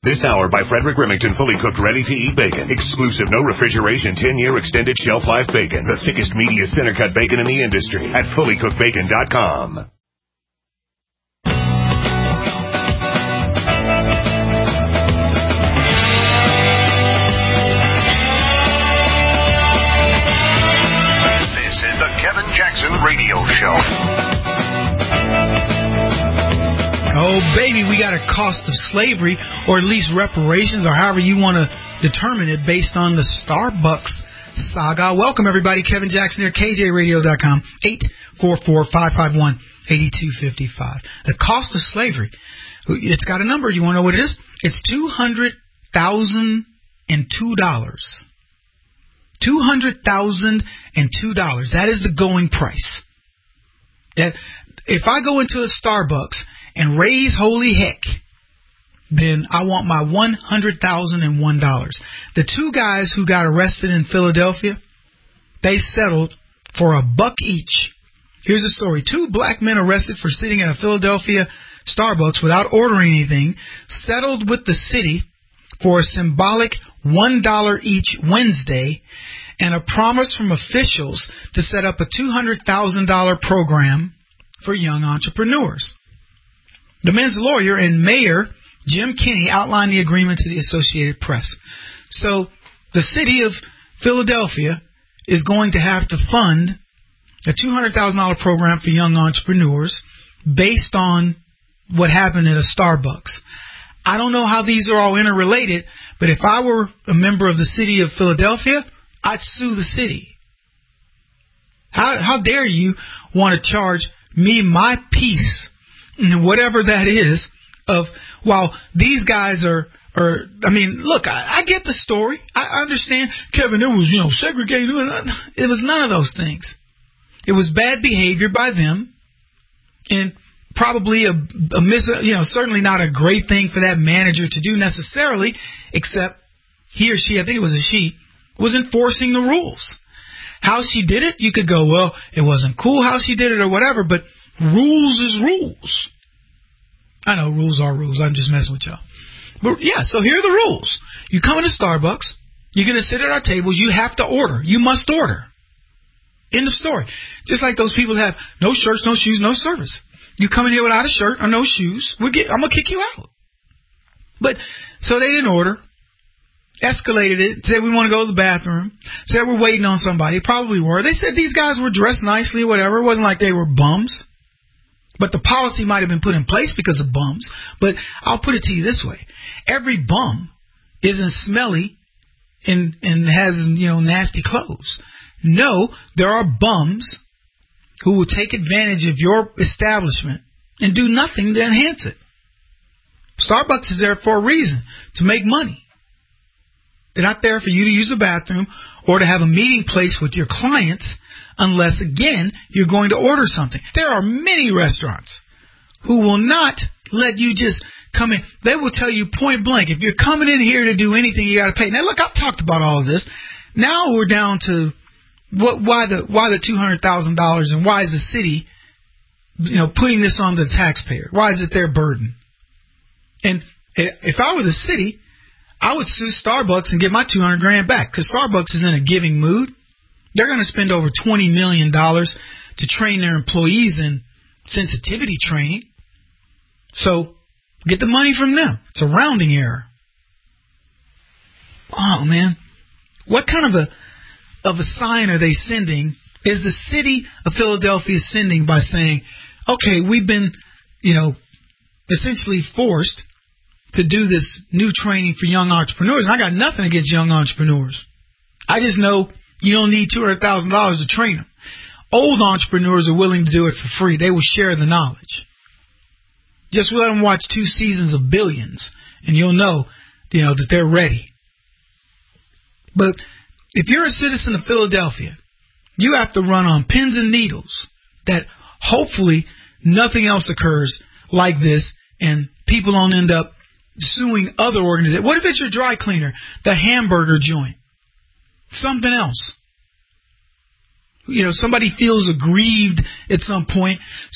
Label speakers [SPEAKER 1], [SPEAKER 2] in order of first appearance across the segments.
[SPEAKER 1] This hour by Frederick Remington, fully cooked, ready-to-eat bacon. Exclusive, no refrigeration, 10-year extended shelf life bacon. The thickest, meatiest center-cut bacon in the industry at fullycookedbacon.com.
[SPEAKER 2] This is the Kevin Jackson Radio Show.
[SPEAKER 3] Oh, baby, we got a cost of slavery, or at least reparations, or however you want to determine it, based on the Starbucks saga. Welcome, everybody. Kevin Jackson here, KJRadio.com, 844-551-8255. The cost of slavery. It's got a number. You want to know what it is? It's $200,002. $200,002. That is the going price. That if I go into a Starbucks and raise holy heck, then I want my $100,001. The two guys who got arrested in Philadelphia, they settled for $1 each. Here's the story. Two black men arrested for sitting at a Philadelphia Starbucks without ordering anything, settled with the city for a symbolic $1 each Wednesday and a promise from officials to set up a $200,000 program for young entrepreneurs. The men's lawyer and mayor, Jim Kenney, outlined the agreement to the Associated Press. So the city of Philadelphia is going to have to fund a $200,000 program for young entrepreneurs based on what happened at a Starbucks. I don't know how these are all interrelated, but if I were a member of the city of Philadelphia, I'd sue the city. How dare you want to charge me my piece, whatever that is, of, while these guys are I mean, look, I get the story. I understand, Kevin, it was, segregated. It was none of those things. It was bad behavior by them, and probably certainly not a great thing for that manager to do necessarily, except he or she, I think it was a she, was enforcing the rules. How she did it, you could go, well, it wasn't cool how she did it or whatever, but rules is rules. I know rules are rules. I'm just messing with y'all. But yeah, so here are the rules. You come into Starbucks, you're going to sit at our tables, you have to order. You must order. End of story. Just like those people that have no shirts, no shoes, no service. You come in here without a shirt or no shoes, I'm going to kick you out. But, so they didn't order. Escalated it, said we want to go to the bathroom, said we're waiting on somebody. Probably were. They said these guys were dressed nicely or whatever. It wasn't like they were bums. But the policy might have been put in place because of bums. But I'll put it to you this way. Every bum isn't smelly and has, nasty clothes. No, there are bums who will take advantage of your establishment and do nothing to enhance it. Starbucks is there for a reason, to make money. They're not there for you to use a bathroom or to have a meeting place with your clients unless, again, you're going to order something. There are many restaurants who will not let you just come in. They will tell you point blank, if you're coming in here to do anything, you got to pay. Now, look, I've talked about all of this. Now we're down to why the $200,000 and why is the city, putting this on the taxpayer? Why is it their burden? And if I were the city, I would sue Starbucks and get my $200,000 back, because Starbucks is in a giving mood. They're going to spend over $20 million to train their employees in sensitivity training. So get the money from them. It's a rounding error. Oh, man. What kind of a sign are they sending? Is the city of Philadelphia sending by saying, okay, we've been, essentially forced to do this new training for young entrepreneurs. And I got nothing against young entrepreneurs. I just know you don't need $200,000 to train them. Old entrepreneurs are willing to do it for free. They will share the knowledge. Just let them watch 2 seasons of Billions, and you'll know, that they're ready. But if you're a citizen of Philadelphia, you have to run on pins and needles that hopefully nothing else occurs like this and people don't end up suing other organizations. What if it's your dry cleaner, the hamburger joint, something else? Somebody feels aggrieved at some point. So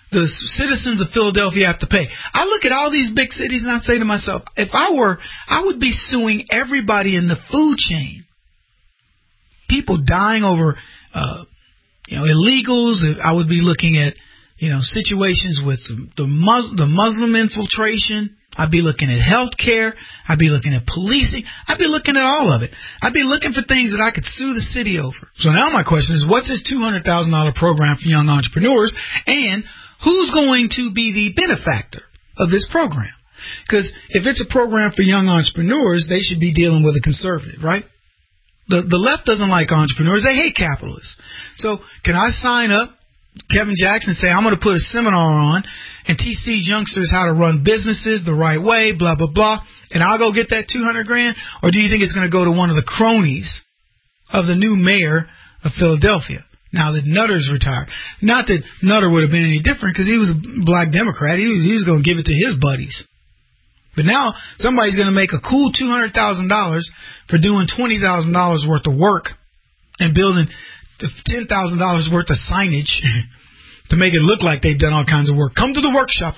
[SPEAKER 3] the citizens of Philadelphia have to pay. I look at all these big cities and I say to myself, if I were, I would be suing everybody in the food chain. People dying over, illegals. I would be looking at, situations with the Muslim infiltration. I'd be looking at health care. I'd be looking at policing. I'd be looking at all of it. I'd be looking for things that I could sue the city over. So now my question is, what's this $200,000 program for young entrepreneurs, and who's going to be the benefactor of this program? Because if it's a program for young entrepreneurs, they should be dealing with a conservative, right? The left doesn't like entrepreneurs. They hate capitalists. So can I sign up, Kevin Jackson, say I'm going to put a seminar on and teach these youngsters how to run businesses the right way, blah, blah, blah, and I'll go get that $200,000? Or do you think it's going to go to one of the cronies of the new mayor of Philadelphia now that Nutter's retired? Not that Nutter would have been any different, because he was a black Democrat. He was going to give it to his buddies. But now somebody's going to make a cool $200,000 for doing $20,000 worth of work and building $10,000 worth of signage to make it look like they've done all kinds of work. Come to the workshop.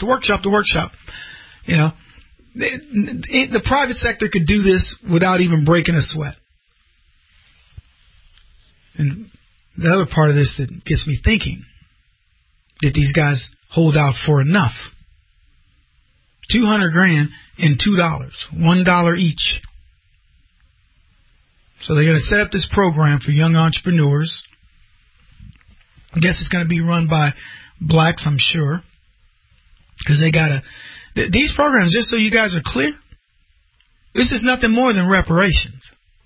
[SPEAKER 3] The private sector could do this without even breaking a sweat. And the other part of this that gets me thinking, that these guys hold out for enough. $200,000 and $2, $1 each. So they're going to set up this program for young entrepreneurs. I guess it's going to be run by blacks, I'm sure, because they got to. These programs, just so you guys are clear, this is nothing more than reparations.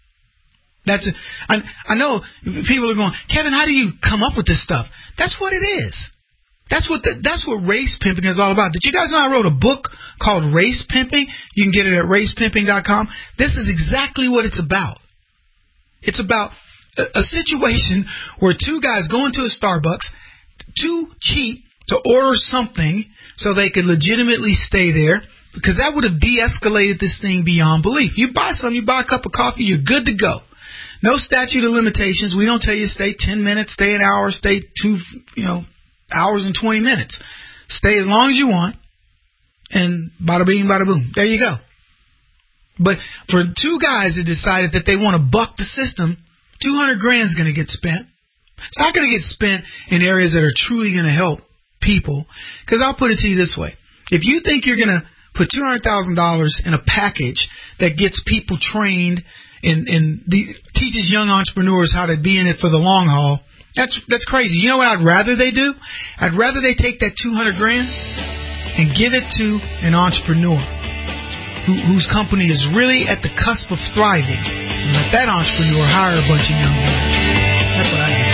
[SPEAKER 3] I know people are going, Kevin, how do you come up with this stuff? That's what it is. That's what race pimping is all about. Did you guys know I wrote a book called Race Pimping? You can get it at racepimping.com. This is exactly what it's about. It's about a situation where two guys go into a Starbucks, too cheap to order something so they could legitimately stay there, because that would have de-escalated this thing beyond belief. You buy something, you buy a cup of coffee, you're good to go. No statute of limitations. We don't tell you stay 10 minutes, stay an hour, stay 2 hours and 20 minutes. Stay as long as you want, and bada bing, bada boom. There you go. But for two guys that decided that they want to buck the system, $200,000 is going to get spent. It's not going to get spent in areas that are truly going to help people. Because I'll put it to you this way. If you think you're going to put $200,000 in a package that gets people trained and teaches young entrepreneurs how to be in it for the long haul, that's crazy. You know what I'd rather they do? I'd rather they take that $200,000 and give it to an entrepreneur whose company is really at the cusp of thriving, and let that entrepreneur hire a bunch of young men. That's what I do.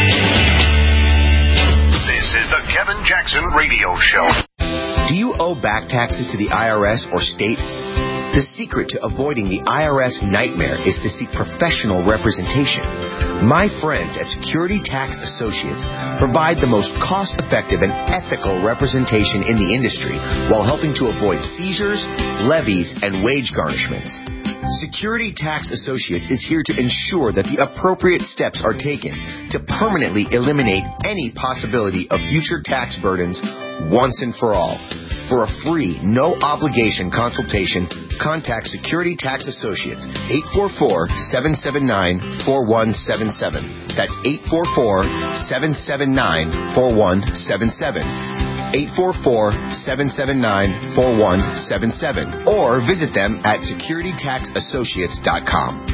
[SPEAKER 2] This is the Kevin Jackson Radio Show.
[SPEAKER 4] Do you owe back taxes to the IRS or state? The secret to avoiding the IRS nightmare is to seek professional representation. My friends at Security Tax Associates provide the most cost-effective and ethical representation in the industry while helping to avoid seizures, levies, and wage garnishments. Security Tax Associates is here to ensure that the appropriate steps are taken to permanently eliminate any possibility of future tax burdens once and for all. For a free, no-obligation consultation, contact Security Tax Associates, 844-779-4177. That's 844-779-4177. 844-779-4177. Or visit them at securitytaxassociates.com.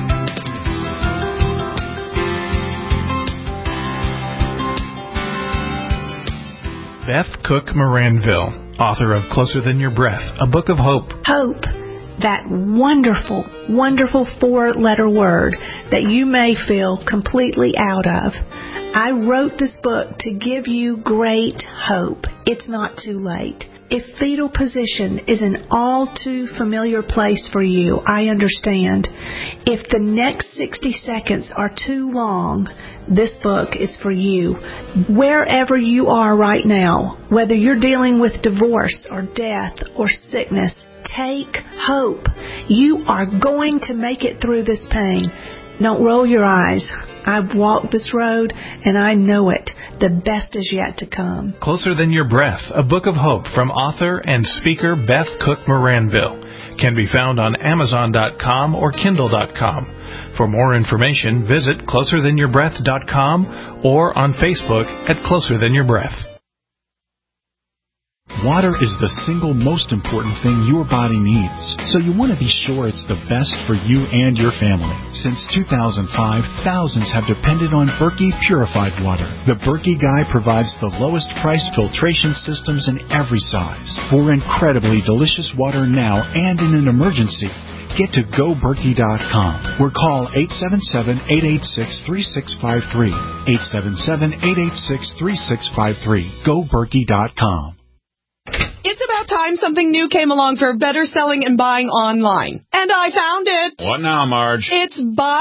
[SPEAKER 5] Beth Cook Moranville, author of Closer Than Your Breath, a book of hope.
[SPEAKER 6] Hope, that wonderful, wonderful 4-letter word that you may feel completely out of. I wrote this book to give you great hope. It's not too late. If fetal position is an all too familiar place for you, I understand. If the next 60 seconds are too long, this book is for you. Wherever you are right now, whether you're dealing with divorce or death or sickness, take hope. You are going to make it through this pain. Don't roll your eyes. I've walked this road and I know it. The best is yet to come.
[SPEAKER 5] Closer Than Your Breath, a book of hope from author and speaker Beth Cook Moranville. Can be found on Amazon.com or Kindle.com. For more information, visit closerthanyourBreath.com or on Facebook at Closer Than Your Breath.
[SPEAKER 7] Water is the single most important thing your body needs, so you want to be sure it's the best for you and your family. Since 2005, thousands have depended on Berkey purified water. The Berkey Guy provides the lowest price filtration systems in every size. For incredibly delicious water now and in an emergency, get to GoBerkey.com or call 877-886-3653. 877-886-3653. GoBerkey.com.
[SPEAKER 8] It's about time something new came along for better selling and buying online. And I found it.
[SPEAKER 9] What now, Marge?
[SPEAKER 8] It's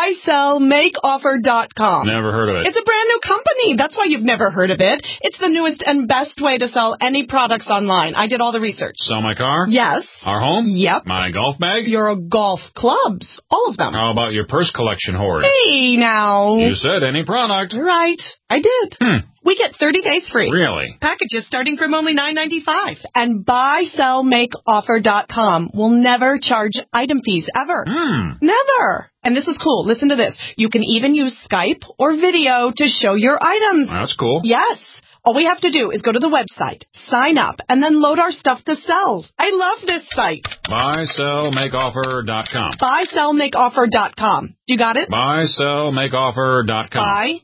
[SPEAKER 8] buysellmakeoffer.com.
[SPEAKER 9] Never heard of it.
[SPEAKER 8] It's a brand new company. That's why you've never heard of it. It's the newest and best way to sell any products online. I did all the research.
[SPEAKER 9] Sell my car?
[SPEAKER 8] Yes.
[SPEAKER 9] Our home?
[SPEAKER 8] Yep.
[SPEAKER 9] My golf bag?
[SPEAKER 8] Your golf clubs. All of them.
[SPEAKER 9] How about your purse collection hoard?
[SPEAKER 8] Hey, now.
[SPEAKER 9] You said any product.
[SPEAKER 8] Right. I did. We get 30 days free.
[SPEAKER 9] Really?
[SPEAKER 8] Packages starting from only $9.95. And buysellmakeoffer.com will never charge item fees ever. Never. And this is cool. Listen to this. You can even use Skype or video to show your items.
[SPEAKER 9] That's cool.
[SPEAKER 8] Yes. All we have to do is go to the website, sign up, and then load our stuff to sell. I love this site.
[SPEAKER 9] Buysellmakeoffer.com.
[SPEAKER 8] Buysellmakeoffer.com. You got it?
[SPEAKER 9] Buysellmakeoffer.com.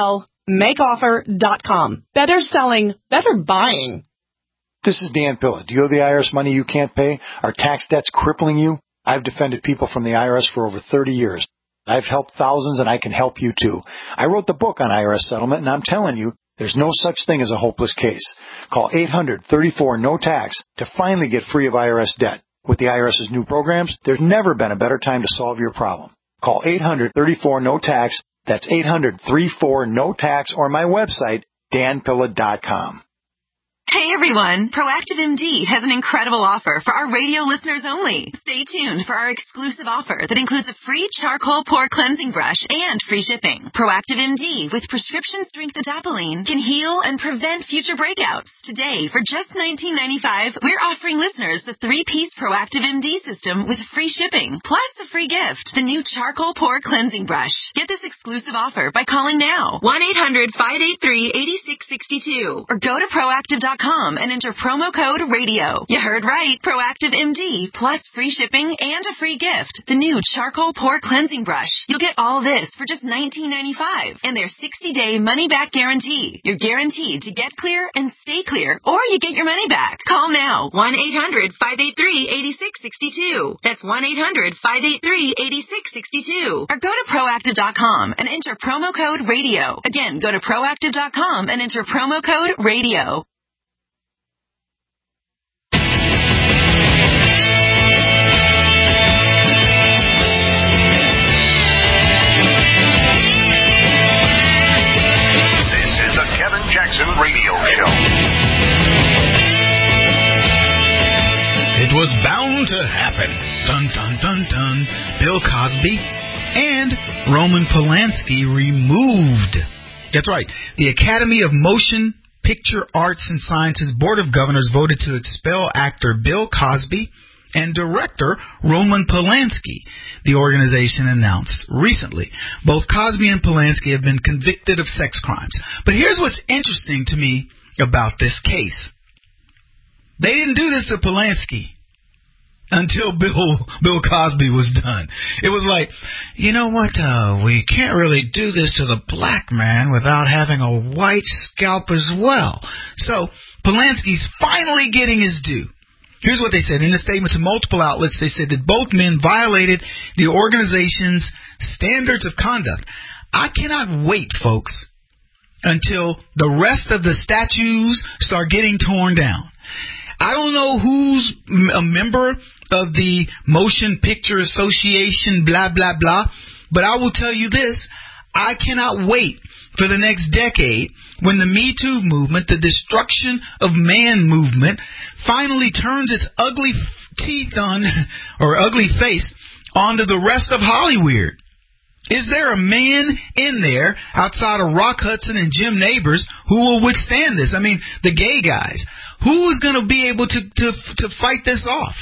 [SPEAKER 8] Buysellmakeoffer.com. Better selling, better buying.
[SPEAKER 10] This is Dan Pilla. Do you owe the IRS money you can't pay? Are tax debts crippling you? I've defended people from the IRS for over 30 years. I've helped thousands, and I can help you too. I wrote the book on IRS settlement, and I'm telling you, there's no such thing as a hopeless case. Call 800-34-NO-TAX to finally get free of IRS debt. With the IRS's new programs, there's never been a better time to solve your problem. Call 800-34-NO-TAX. That's 800-34-NO-TAX, or my website, danpilla.com.
[SPEAKER 11] Hey everyone, Proactive MD has an incredible offer for our radio listeners only. Stay tuned for our exclusive offer that includes a free charcoal pore cleansing brush and free shipping. Proactive MD with prescription strength adapalene can heal and prevent future breakouts. Today, for just $19.95, we're offering listeners the 3-piece Proactive MD system with free shipping, plus a free gift, the new charcoal pore cleansing brush. Get this exclusive offer by calling now, 1-800-583-8662, or go to Proactive.com and enter promo code RADIO. You heard right. Proactive MD plus free shipping and a free gift. The new charcoal pore cleansing brush. You'll get all this for just $19.95 and their 60-day money-back guarantee. You're guaranteed to get clear and stay clear, or you get your money back. Call now. 1-800-583-8662. That's 1-800-583-8662. Or go to Proactive.com and enter promo code RADIO. Again, go to Proactive.com and enter promo code RADIO.
[SPEAKER 2] Jackson Radio Show.
[SPEAKER 3] It was bound to happen. Dun, dun, dun, dun. Bill Cosby and Roman Polanski removed. That's right. The Academy of Motion Picture Arts and Sciences Board of Governors voted to expel actor Bill Cosby and director Roman Polanski, the organization announced recently. Both Cosby and Polanski have been convicted of sex crimes. But here's what's interesting to me about this case. They didn't do this to Polanski until Bill Cosby was done. It was like, you know what, we can't really do this to the black man without having a white scalp as well. So Polanski's finally getting his due. Here's what they said. In a statement to multiple outlets, they said that both men violated the organization's standards of conduct. I cannot wait, folks, until the rest of the statues start getting torn down. I don't know who's a member of the Motion Picture Association, blah, blah, blah, but I will tell you this. I cannot wait for the next decade when the Me Too movement, the destruction of man movement, finally turns its ugly teeth on, or ugly face, onto the rest of Hollywood. Is there a man in there outside of Rock Hudson and Jim Nabors who will withstand this? I mean, the gay guys. Who is going to be able to fight this off?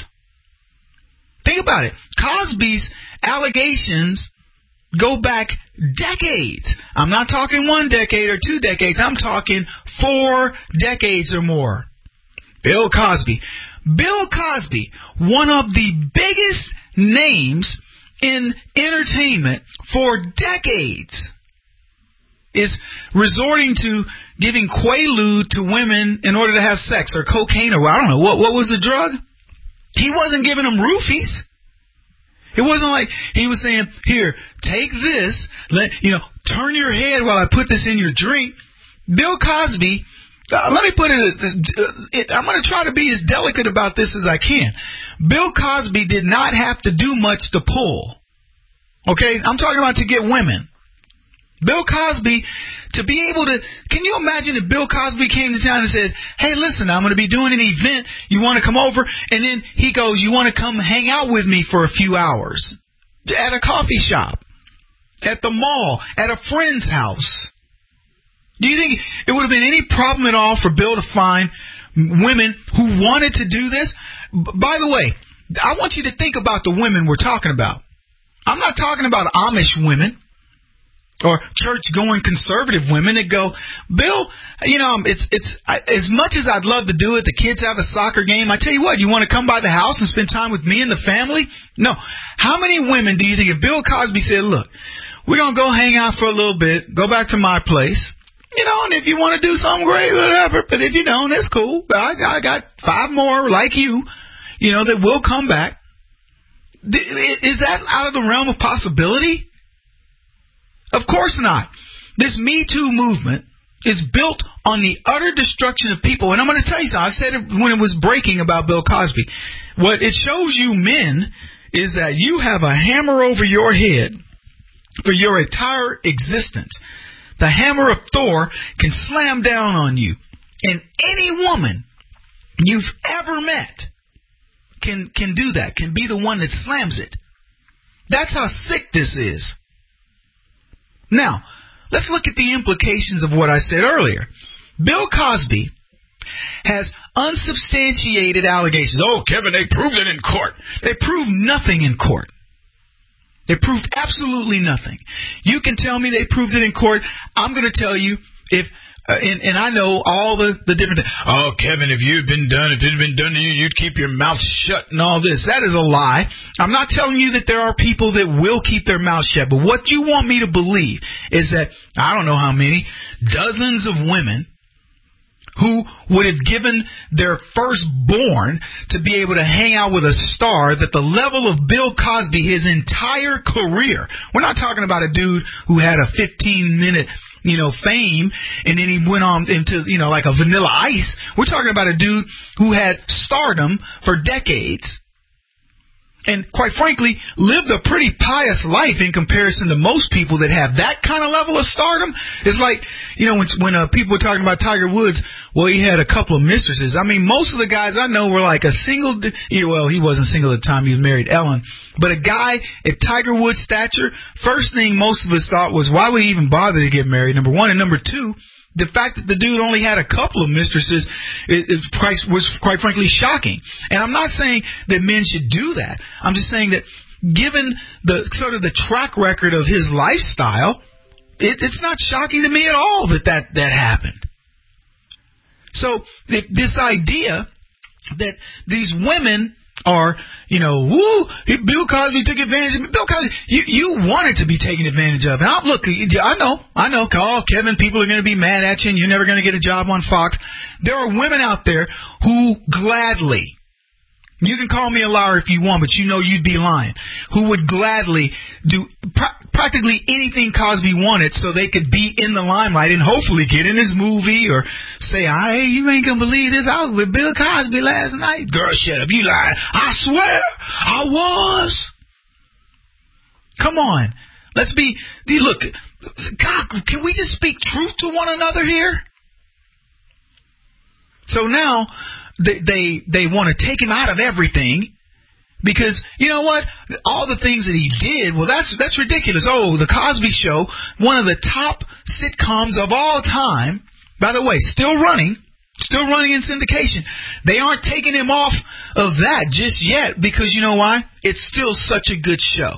[SPEAKER 3] Think about it. Cosby's allegations go back decades. I'm not talking 1 decade or 2 decades. I'm talking 4 decades or more. Bill Cosby. Bill Cosby, one of the biggest names in entertainment for decades, is resorting to giving Quaalude to women in order to have sex, or cocaine, or I don't know, what was the drug? He wasn't giving them roofies. It wasn't like he was saying, here, take this, turn your head while I put this in your drink. Bill Cosby, let me put it, I'm going to try to be as delicate about this as I can. Bill Cosby did not have to do much to pull. Okay? I'm talking about to get women. Bill Cosby, to be able to, can you imagine if Bill Cosby came to town and said, hey, listen, I'm going to be doing an event. You want to come over? And then he goes, you want to come hang out with me for a few hours at a coffee shop, at the mall, at a friend's house? Do you think it would have been any problem at all for Bill to find women who wanted to do this? By the way, I want you to think about the women we're talking about. I'm not talking about Amish women or church-going conservative women that go, Bill, it's as much as I'd love to do it, the kids have a soccer game. I tell you what, you want to come by the house and spend time with me and the family? No. How many women do you think if Bill Cosby said, look, we're going to go hang out for a little bit, go back to my place, and if you want to do something great, whatever, but if you don't, it's cool. I got 5 more like you, that will come back. Is that out of the realm of possibility? Of course not. This Me Too movement is built on the utter destruction of people. And I'm going to tell you something. I said it when it was breaking about Bill Cosby. What it shows you men is that you have a hammer over your head for your entire existence. The hammer of Thor can slam down on you. And any woman you've ever met can do that, can be the one that slams it. That's how sick this is. Now, let's look at the implications of what I said earlier. Bill Cosby has unsubstantiated allegations. Oh, Kevin, they proved it in court. They proved nothing in court. They proved absolutely nothing. You can tell me they proved it in court. I'm going to tell you if, and I know all the different things. Oh, Kevin, if it had been done to you, you'd keep your mouth shut and all this. That is a lie. I'm not telling you that there are people that will keep their mouth shut. But what you want me to believe is that, I don't know how many, dozens of women who would have given their firstborn to be able to hang out with a star that the level of Bill Cosby, his entire career. We're not talking about a dude who had a 15-minute fame, and then he went on into, like a Vanilla Ice. We're talking about a dude who had stardom for decades and, quite frankly, lived a pretty pious life in comparison to most people that have that kind of level of stardom. It's like, when people were talking about Tiger Woods, well, he had a couple of mistresses. I mean, most of the guys I know were like a single, well, he wasn't single at the time, he was married Ellen, but a guy at Tiger Woods' stature, first thing most of us thought was, why would he even bother to get married, number one, and number two, the fact that the dude only had a couple of mistresses was quite frankly shocking. And I'm not saying that men should do that. I'm just saying that given the sort of the track record of his lifestyle, it's not shocking to me at all that happened. So this idea that these women are, Bill Cosby took advantage of me. Bill Cosby, you wanted to be taken advantage of. And look, I know, oh, Kevin, people are going to be mad at you and you're never going to get a job on Fox. There are women out there who gladly, you can call me a liar if you want, but you'd be lying, who would gladly do practically anything Cosby wanted so they could be in the limelight and hopefully get in his movie or say, hey, you ain't going to believe this. I was with Bill Cosby last night. Girl, shut up. You lied. I swear I was. Come on. Look, God, can we just speak truth to one another here? So now, they want to take him out of everything Because, you know what? All the things that he did, well, that's ridiculous. Oh, The Cosby Show, one of the top sitcoms of all time, by the way, still running in syndication. They aren't taking him off of that just yet because, you know why? It's still such a good show.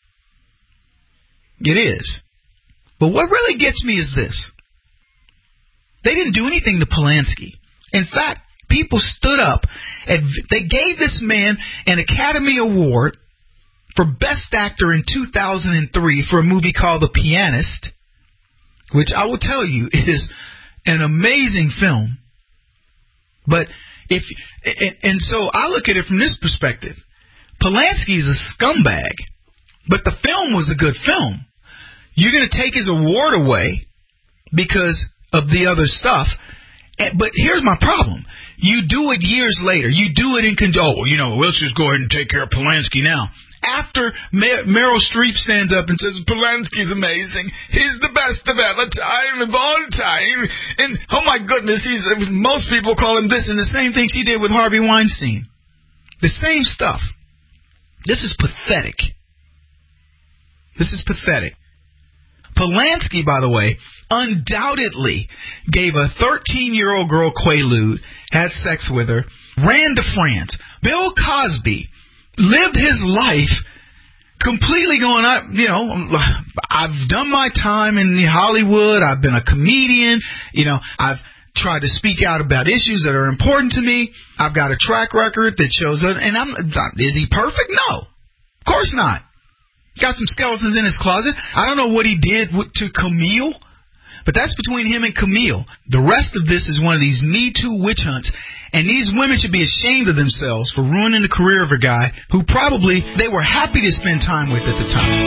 [SPEAKER 3] It is. But what really gets me is this. They didn't do anything to Polanski. In fact, people stood up and they gave this man an Academy Award for Best Actor in 2003 for a movie called The Pianist, which I will tell you is an amazing film. But so I look at it from this perspective. Polanski's a scumbag, but the film was a good film. You're going to take his award away because of the other stuff. But here's my problem. You do it years later. You do it in let's just go ahead and take care of Polanski now. After Meryl Streep stands up and says, Polanski's amazing. He's the best of all time. And, oh my goodness, most people call him this. And the same thing she did with Harvey Weinstein. The same stuff. This is pathetic. This is pathetic. Polanski, by the way, undoubtedly gave a 13-year-old girl quaalude, had sex with her, ran to France. Bill Cosby lived his life completely going up, I've done my time in Hollywood. I've been a comedian. I've tried to speak out about issues that are important to me. I've got a track record that shows up. And is he perfect? No. Of course not. Got some skeletons in his closet. I don't know what he did to Camille, but that's between him and Camille. The rest of this is one of these Me Too witch hunts, and these women should be ashamed of themselves for ruining the career of a guy who probably they were happy to spend time with at the time.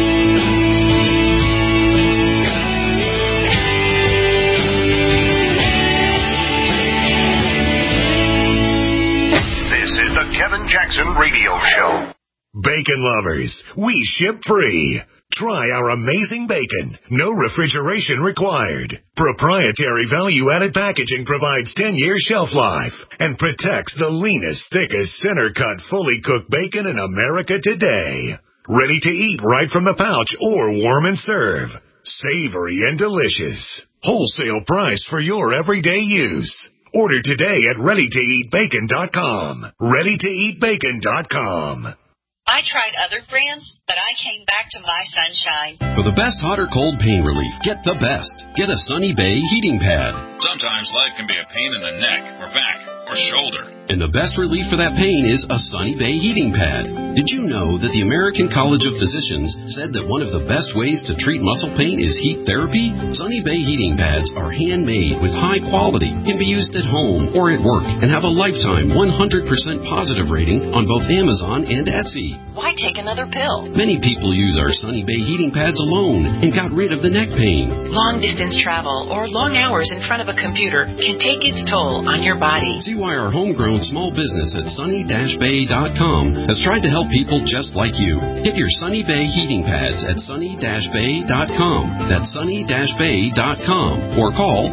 [SPEAKER 2] This is the Kevin Jackson Radio Show.
[SPEAKER 1] Bacon lovers, we ship free. Try our amazing bacon. No refrigeration required. Proprietary value-added packaging provides 10-year shelf life and protects the leanest, thickest, center-cut, fully cooked bacon in America today. Ready to eat right from the pouch or warm and serve. Savory and delicious. Wholesale price for your everyday use. Order today at ReadyToEatBacon.com. ReadyToEatBacon.com.
[SPEAKER 12] I tried other brands, but I came back to My Sunshine.
[SPEAKER 13] For the best hot or cold pain relief, get the best. Get a Sunny Bay heating pad.
[SPEAKER 9] Sometimes life can be a pain in the neck or back or shoulder.
[SPEAKER 13] And the best relief for that pain is a Sunny Bay heating pad. Did you know that the American College of Physicians said that one of the best ways to treat muscle pain is heat therapy? Sunny Bay heating pads are handmade with high quality, can be used at home or at work, and have a lifetime 100% positive rating on both Amazon and Etsy.
[SPEAKER 12] Why take another pill?
[SPEAKER 13] Many people use our Sunny Bay heating pads alone and got rid of the neck pain.
[SPEAKER 12] Long distance travel or long hours in front of a computer can take its toll on your body.
[SPEAKER 13] See why our homegrown small business at sunny-bay.com has tried to help people just like you. Get your Sunny Bay heating pads at sunny-bay.com. That's sunny-bay.com or call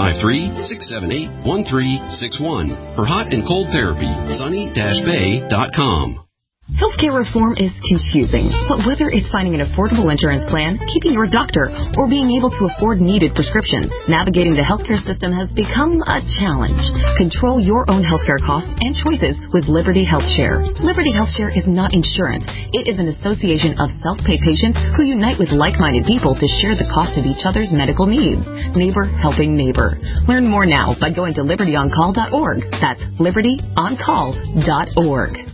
[SPEAKER 13] 253-678-1361 for hot and cold therapy. sunny-bay.com.
[SPEAKER 14] Healthcare reform is confusing, but whether it's finding an affordable insurance plan, keeping your doctor, or being able to afford needed prescriptions, navigating the healthcare system has become a challenge. Control your own healthcare costs and choices with Liberty HealthShare. Liberty HealthShare is not insurance. It is an association of self-pay patients who unite with like-minded people to share the cost of each other's medical needs. Neighbor helping neighbor. Learn more now by going to libertyoncall.org. That's libertyoncall.org.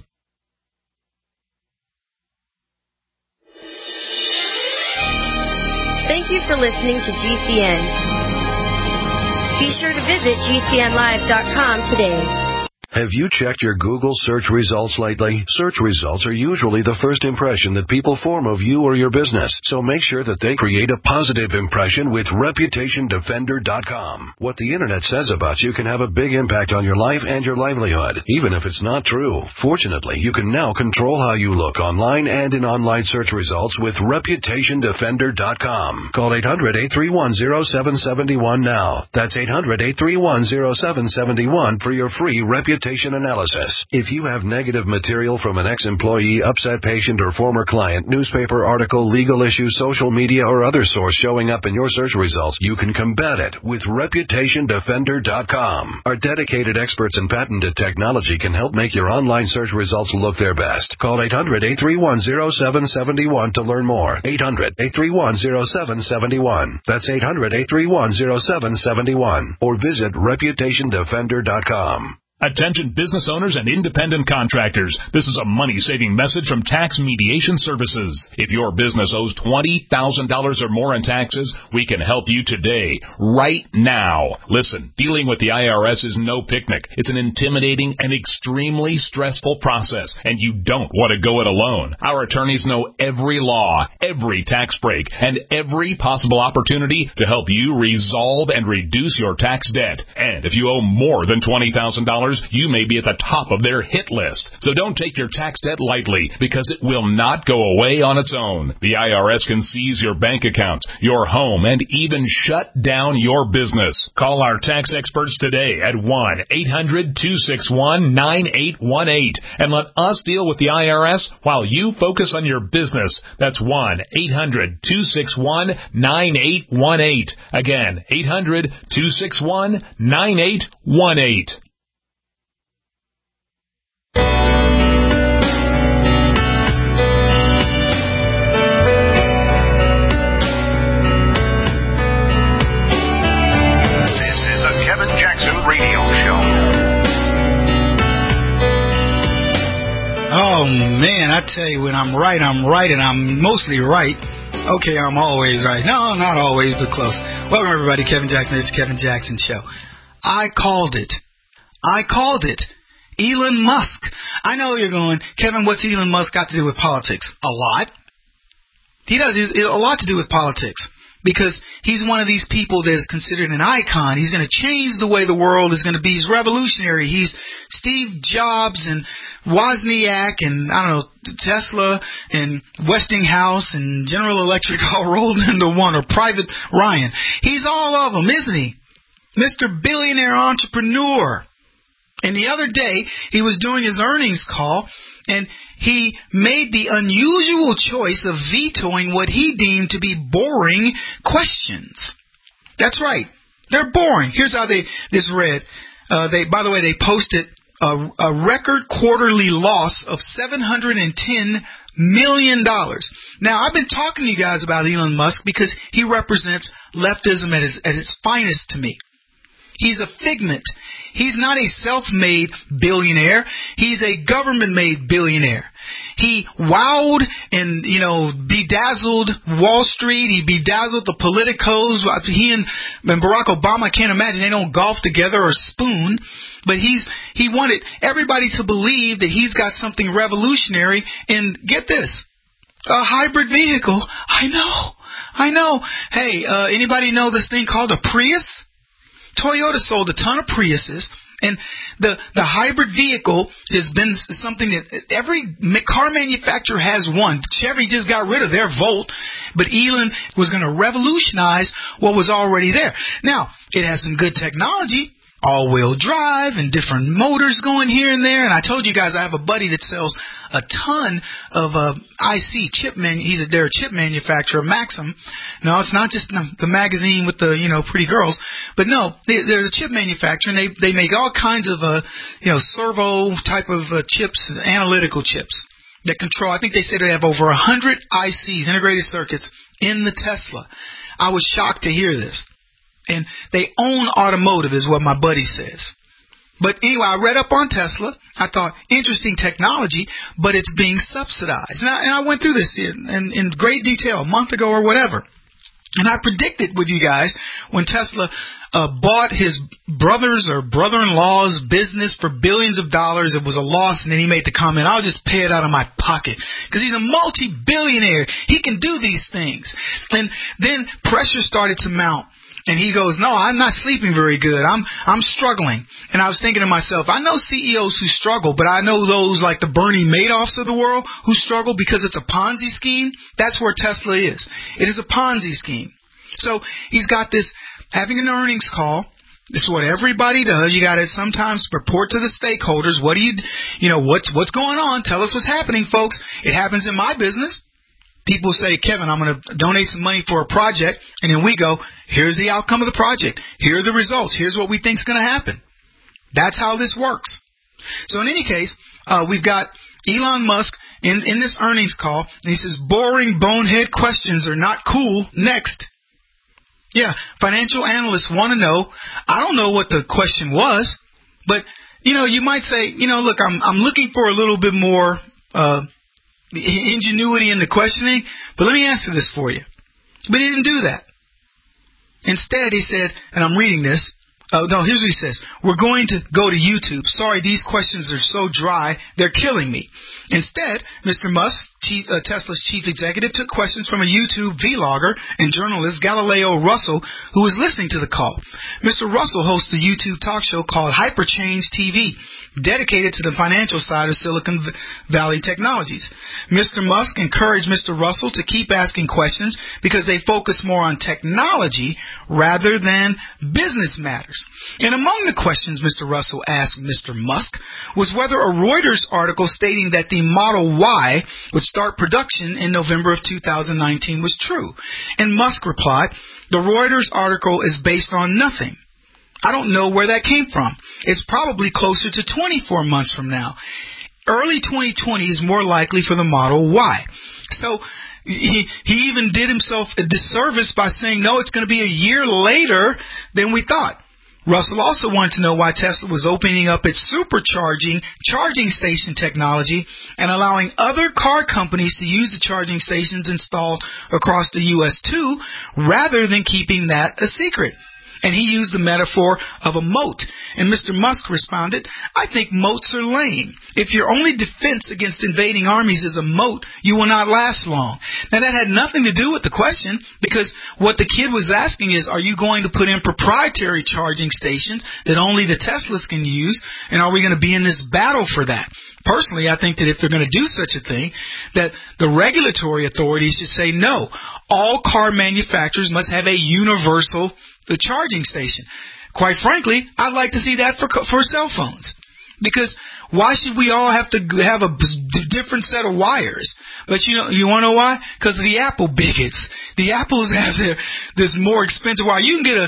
[SPEAKER 15] Thank you for listening to GCN. Be sure to visit GCNlive.com today.
[SPEAKER 16] Have you checked your Google search results lately? Search results are usually the first impression that people form of you or your business, so make sure that they create a positive impression with ReputationDefender.com. What the Internet says about you can have a big impact on your life and your livelihood, even if it's not true. Fortunately, you can now control how you look online and in online search results with ReputationDefender.com. Call 800-831-0771 now. That's 800-831-0771 for your free Reputation reputation analysis. If you have negative material from an ex-employee, upset patient, or former client, newspaper article, legal issue, social media, or other source showing up in your search results, you can combat it with ReputationDefender.com. Our dedicated experts and patented technology can help make your online search results look their best. Call 800-831-0771 to learn more. 800-831-0771. That's 800-831-0771. Or visit ReputationDefender.com.
[SPEAKER 17] Attention business owners and independent contractors. This is a money-saving message from Tax Mediation Services. If your business owes $20,000 or more in taxes, we can help you today, right now. Listen, dealing with the IRS is no picnic. It's an intimidating and extremely stressful process, and you don't want to go it alone. Our attorneys know every law, every tax break, and every possible opportunity to help you resolve and reduce your tax debt. And if you owe more than $20,000, you may be at the top of their hit list. So don't take your tax debt lightly, because it will not go away on its own. The IRS can seize your bank accounts, your home, and even shut down your business. Call our tax experts today at 1-800-261-9818 and let us deal with the IRS while you focus on your business. That's 1-800-261-9818. Again, 800-261-9818.
[SPEAKER 3] Oh, man, I tell you, when I'm right, and I'm mostly right. Okay, I'm always right. No, not always, but close. Welcome, everybody. Kevin Jackson. It's the Kevin Jackson Show. I called it. Elon Musk. I know you're going, Kevin, what's Elon Musk got to do with politics? A lot. He does a lot to do with politics. Because he's one of these people that is considered an icon. He's going to change the way the world is going to be. He's revolutionary. He's Steve Jobs and Wozniak and, I don't know, Tesla and Westinghouse and General Electric all rolled into one, or Private Ryan. He's all of them, isn't he? Mr. Billionaire Entrepreneur. And the other day, he was doing his earnings call, and he made the unusual choice of vetoing what he deemed to be boring questions. That's right. They're boring. Here's how this read. By the way, they posted a record quarterly loss of $710 million. Now, I've been talking to you guys about Elon Musk because he represents leftism at its finest to me. He's a figment. He's not a self-made billionaire. He's a government-made billionaire. He wowed and, bedazzled Wall Street. He bedazzled the politicos. He and Barack Obama, I can't imagine they don't golf together or spoon. But he wanted everybody to believe that he's got something revolutionary. And get this, a hybrid vehicle. I know. Hey, anybody know this thing called a Prius? Toyota sold a ton of Priuses, and the hybrid vehicle has been something that every car manufacturer has one. Chevy just got rid of their Volt, but Elon was going to revolutionize what was already there. Now, it has some good technology, all-wheel drive and different motors going here and there. And I told you guys I have a buddy that sells a ton of IC chip they're a chip manufacturer, Maxim. No, it's not just the magazine with the pretty girls, but no, they're a chip manufacturer, and they make all kinds of servo type of chips, analytical chips that control. I think they said they have over 100 ICs, integrated circuits, in the Tesla. I was shocked to hear this. And they own automotive, is what my buddy says. But anyway, I read up on Tesla. I thought, interesting technology, but it's being subsidized. And I went through this in great detail a month ago or whatever. And I predicted with you guys when Tesla bought his brother's or brother-in-law's business for billions of dollars, it was a loss, and then he made the comment, I'll just pay it out of my pocket. Because he's a multi-billionaire. He can do these things. And then pressure started to mount. And he goes, no, I'm not sleeping very good. I'm struggling. And I was thinking to myself, I know CEOs who struggle, but I know those like the Bernie Madoffs of the world who struggle because it's a Ponzi scheme. That's where Tesla is. It is a Ponzi scheme. So he's got this, having an earnings call, This is what everybody does. You got to sometimes report to the stakeholders. What's going on? Tell us what's happening, folks. It happens in my business. People say, Kevin, I'm going to donate some money for a project. And then we go, here's the outcome of the project. Here are the results. Here's what we think is going to happen. That's how this works. So in any case, we've got Elon Musk in this earnings call. And he says, boring, bonehead questions are not cool. Next. Yeah, financial analysts want to know. I don't know what the question was, but, you might say, look, I'm looking for a little bit more ingenuity in the questioning, but let me answer this for you. But he didn't do that. Instead, he said, and I'm reading this. Here's what he says. We're going to go to YouTube. Sorry, these questions are so dry, they're killing me. Instead, Mr. Musk, Tesla's chief executive, took questions from a YouTube vlogger and journalist, Galileo Russell, who was listening to the call. Mr. Russell hosts a YouTube talk show called Hyperchange TV, dedicated to the financial side of Silicon Valley technologies. Mr. Musk encouraged Mr. Russell to keep asking questions because they focus more on technology rather than business matters. And among the questions Mr. Russell asked Mr. Musk was whether a Reuters article stating that the Model Y would start production in November of 2019 was true. And Musk replied, the Reuters article is based on nothing. I don't know where that came from. It's probably closer to 24 months from now. Early 2020 is more likely for the Model Y. So he even did himself a disservice by saying, no, it's going to be a year later than we thought. Russell also wanted to know why Tesla was opening up its charging station technology and allowing other car companies to use the charging stations installed across the U.S. too, rather than keeping that a secret. And he used the metaphor of a moat. And Mr. Musk responded, I think moats are lame. If your only defense against invading armies is a moat, you will not last long. Now, that had nothing to do with the question, because what the kid was asking is, are you going to put in proprietary charging stations that only the Teslas can use? And are we going to be in this battle for that? Personally, I think that if they're going to do such a thing, that the regulatory authorities should say, no, all car manufacturers must have a universal charging station. Quite frankly, I'd like to see that for cell phones. Because why should we all have to have a different set of wires? But you want to know why? Because of the Apple bigots. The Apples have this more expensive wire. You can get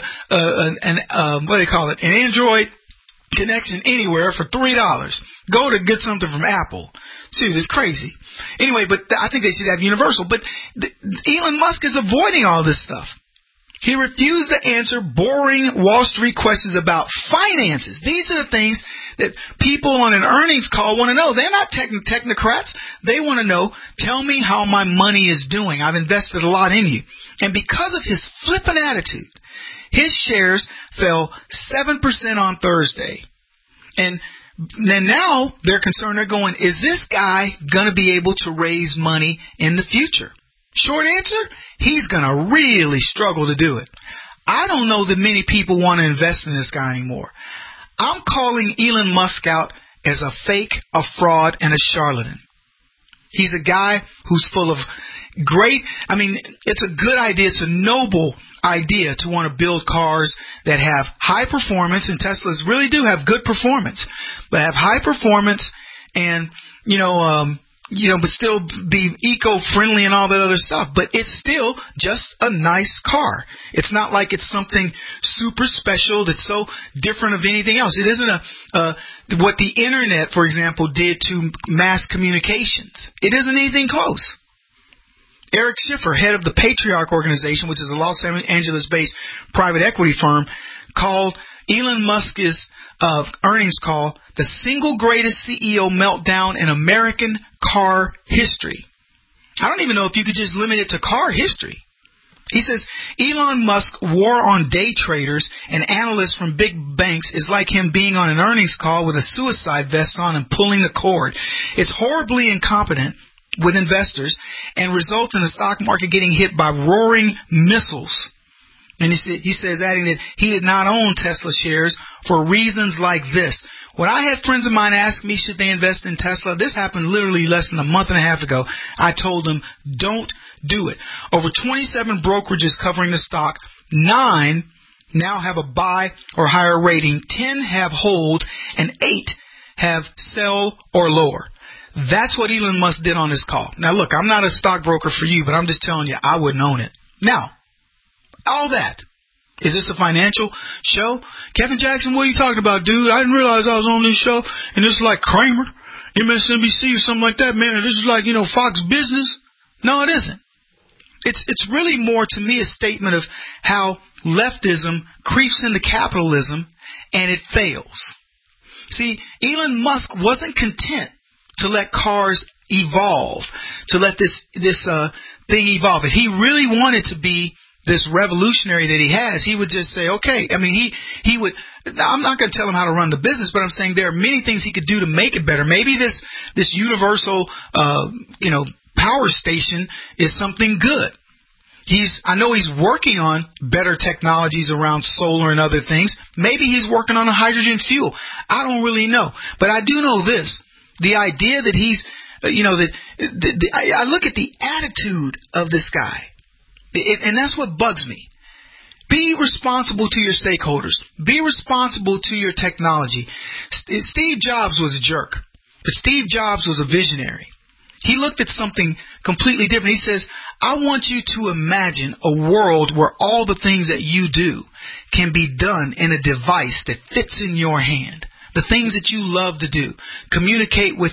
[SPEAKER 3] an Android connection anywhere for $3. Go to get something from Apple. Dude, it's crazy. Anyway, but I think they should have universal. But Elon Musk is avoiding all this stuff. He refused to answer boring Wall Street questions about finances. These are the things that people on an earnings call want to know. They're not technocrats. They want to know, tell me how my money is doing. I've invested a lot in you. And because of his flippant attitude, his shares fell 7% on Thursday. And then now they're concerned. They're going, is this guy going to be able to raise money in the future? Short answer, he's going to really struggle to do it. I don't know that many people want to invest in this guy anymore. I'm calling Elon Musk out as a fake, a fraud, and a charlatan. He's a guy who's full of it's a good idea. It's a noble idea to want to build cars that have high performance, and Teslas really do have good performance, but have high performance and, but still be eco-friendly and all that other stuff. But it's still just a nice car. It's not like it's something super special that's so different of anything else. It isn't what the Internet, for example, did to mass communications. It isn't anything close. Eric Schiffer, head of the Patriarch Organization, which is a Los Angeles-based private equity firm, called Elon Musk's earnings call the single greatest CEO meltdown in American car history. I don't even know if you could just limit it to car history. He says, Elon Musk's war on day traders and analysts from big banks is like him being on an earnings call with a suicide vest on and pulling the cord. It's horribly incompetent with investors and results in the stock market getting hit by roaring missiles. And he says, adding that he did not own Tesla shares for reasons like this. When I had friends of mine ask me should they invest in Tesla, this happened literally less than a month and a half ago. I told them, don't do it. Over 27 brokerages covering the stock, 9 now have a buy or higher rating, 10 have hold, and 8 have sell or lower. That's what Elon Musk did on this call. Now, look, I'm not a stockbroker for you, but I'm just telling you, I wouldn't own it. Now, all that. Is this a financial show? Kevin Jackson, what are you talking about, dude? I didn't realize I was on this show, and this is like Kramer, MSNBC or something like that, man. This is like, Fox Business. No, it isn't. It's really more, to me, a statement of how leftism creeps into capitalism, and it fails. See, Elon Musk wasn't content to let cars evolve, to let this thing evolve. If he really wanted to be this revolutionary that he has, he would just say, okay. I mean, he would. I'm not going to tell him how to run the business, but I'm saying there are many things he could do to make it better. Maybe this universal, power station is something good. I know he's working on better technologies around solar and other things. Maybe he's working on a hydrogen fuel. I don't really know, but I do know this: the idea that he's, I look at the attitude of this guy. And that's what bugs me. Be responsible to your stakeholders. Be responsible to your technology. Steve Jobs was a jerk, but Steve Jobs was a visionary. He looked at something completely different. He says, I want you to imagine a world where all the things that you do can be done in a device that fits in your hand. The things that you love to do. Communicate with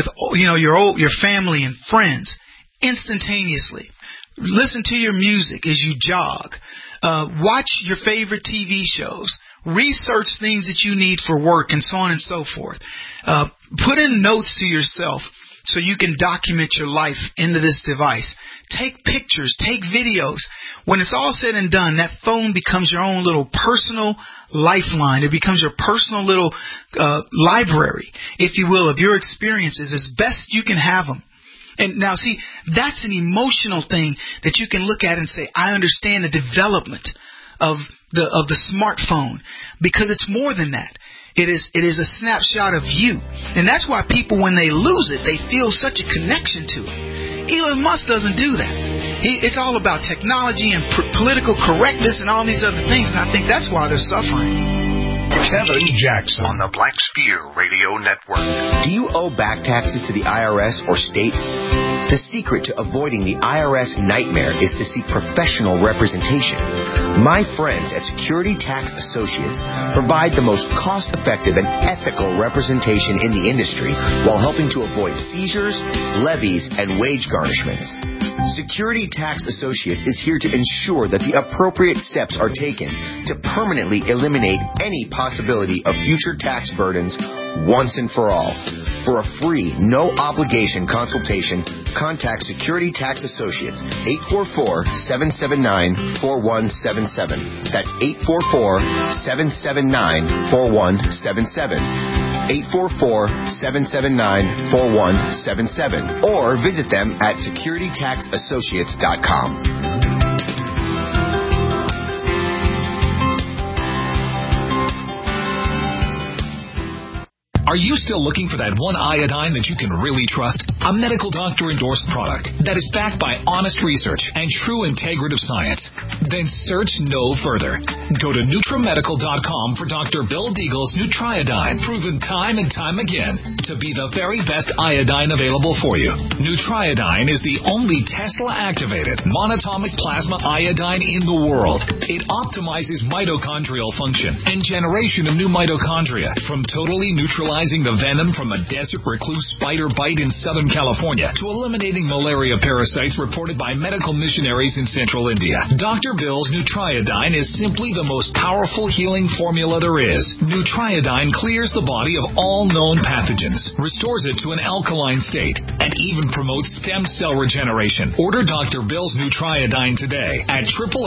[SPEAKER 3] your family and friends instantaneously. Listen to your music as you jog. Watch your favorite TV shows. Research things that you need for work and so on and so forth. Put in notes to yourself so you can document your life into this device. Take pictures. Take videos. When it's all said and done, that phone becomes your own little personal lifeline. It becomes your personal little library, if you will, of your experiences as best you can have them. And now, see, that's an emotional thing that you can look at and say, I understand the development of the smartphone, because it's more than that. It is a snapshot of you. And that's why people, when they lose it, they feel such a connection to it. Elon Musk doesn't do that. It's all about technology and political correctness and all these other things, and I think that's why they're suffering.
[SPEAKER 1] Kevin Jackson on the Black Spear Radio Network.
[SPEAKER 4] Do you owe back taxes to the IRS or state? The secret to avoiding the IRS nightmare is to seek professional representation. My friends at Security Tax Associates provide the most cost-effective and ethical representation in the industry while helping to avoid seizures, levies, and wage garnishments. Security Tax Associates is here to ensure that the appropriate steps are taken to permanently eliminate any possibility of future tax burdens once and for all. For a free, no-obligation consultation, contact Security Tax Associates, 844-779-4177. That's 844-779-4177. 844-779-4177. Or visit them at securitytaxassociates.com.
[SPEAKER 18] Are you still looking for that one iodine that you can really trust? A medical doctor endorsed product that is backed by honest research and true integrative science? Then search no further. Go to NutriMedical.com for Dr. Bill Deagle's Nutriodine, proven time and time again to be the very best iodine available for you. Nutriodine is the only Tesla-activated monatomic plasma iodine in the world. It optimizes mitochondrial function and generation of new mitochondria from totally neutralizing the venom from a desert recluse spider bite in Southern California to eliminating malaria parasites reported by medical missionaries in Central India. Dr. Bill's Nutriodine is simply the most powerful healing formula there is. Nutriodine clears the body of all known pathogens, restores it to an alkaline state, and even promotes stem cell regeneration. Order Dr. Bill's Nutriodine today at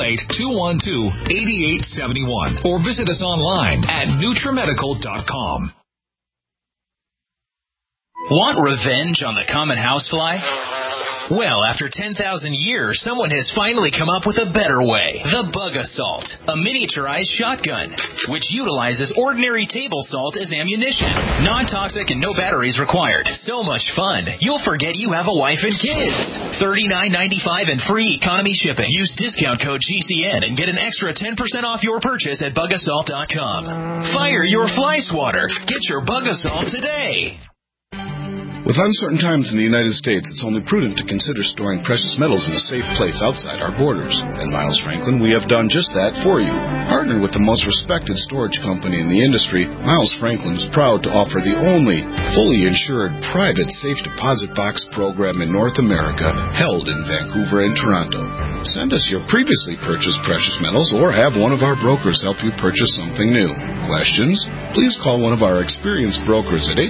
[SPEAKER 18] 888-212-8871 or visit us online at NutriMedical.com.
[SPEAKER 19] Want revenge on the common housefly? Well, after 10,000 years, someone has finally come up with a better way. The Bug Assault, a miniaturized shotgun, which utilizes ordinary table salt as ammunition. Non-toxic and no batteries required. So much fun, you'll forget you have a wife and kids. $39.95 and free economy shipping. Use discount code GCN and get an extra 10% off your purchase at bugassault.com. Fire your fly swatter. Get your Bug Assault today.
[SPEAKER 20] With uncertain times in the United States, it's only prudent to consider storing precious metals in a safe place outside our borders. At Miles Franklin, we have done just that for you. Partnered with the most respected storage company in the industry, Miles Franklin is proud to offer the only fully insured private safe deposit box program in North America, held in Vancouver and Toronto. Send us your previously purchased precious metals or have one of our brokers help you purchase something new. Questions? Please call one of our experienced brokers at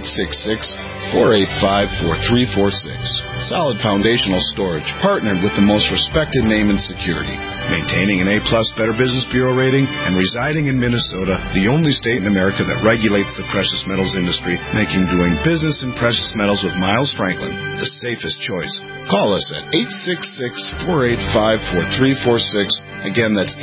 [SPEAKER 20] 866-485-4346. Solid foundational storage, partnered with the most respected name in security. Maintaining an A-plus Better Business Bureau rating and residing in Minnesota, the only state in America that regulates the precious metals industry, making doing business in precious metals with Miles Franklin the safest choice. Call us at 866-485-4346. Again, that's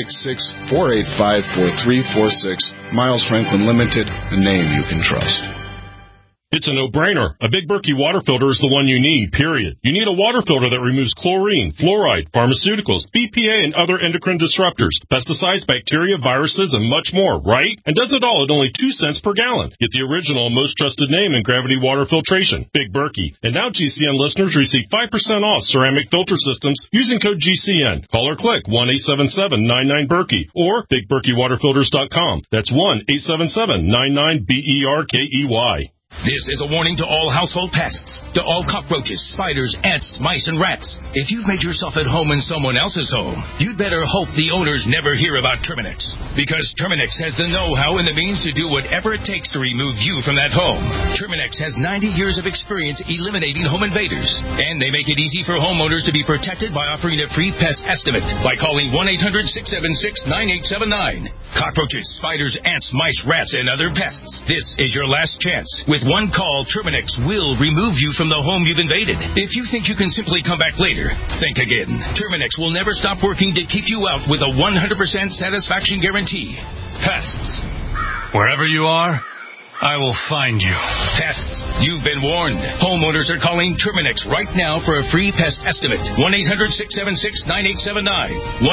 [SPEAKER 20] 866-485-4346. Miles Franklin Limited, a name you can trust.
[SPEAKER 21] It's a no-brainer. A Big Berkey water filter is the one you need, period. You need a water filter that removes chlorine, fluoride, pharmaceuticals, BPA, and other endocrine disruptors, pesticides, bacteria, viruses, and much more, right? And does it all at only 2 cents per gallon. Get the original, most trusted name in gravity water filtration, Big Berkey. And now GCN listeners receive 5% off ceramic filter systems using code GCN. Call or click 1-877-99-BERKEY or BigBerkeyWaterFilters.com. That's 1-877-99-BERKEY.
[SPEAKER 22] This is a warning to all household pests, to all cockroaches, spiders, ants, mice, and rats. If you've made yourself at home in someone else's home, you'd better hope the owners never hear about Terminix. Because Terminix has the know-how and the means to do whatever it takes to remove you from that home. Terminix has 90 years of experience eliminating home invaders. And they make it easy for homeowners to be protected by offering a free pest estimate by calling 1-800-676-9879. Cockroaches, spiders, ants, mice, rats, and other pests. This is your last chance. With one call, Terminix will remove you from the home you've invaded. If you think you can simply come back later, think again. Terminix will never stop working to keep you out with a 100% satisfaction guarantee. Pests.
[SPEAKER 23] Wherever you are, I will find you.
[SPEAKER 22] Pests, you've been warned. Homeowners are calling Terminix right now for a free pest estimate. 1-800-676-9879.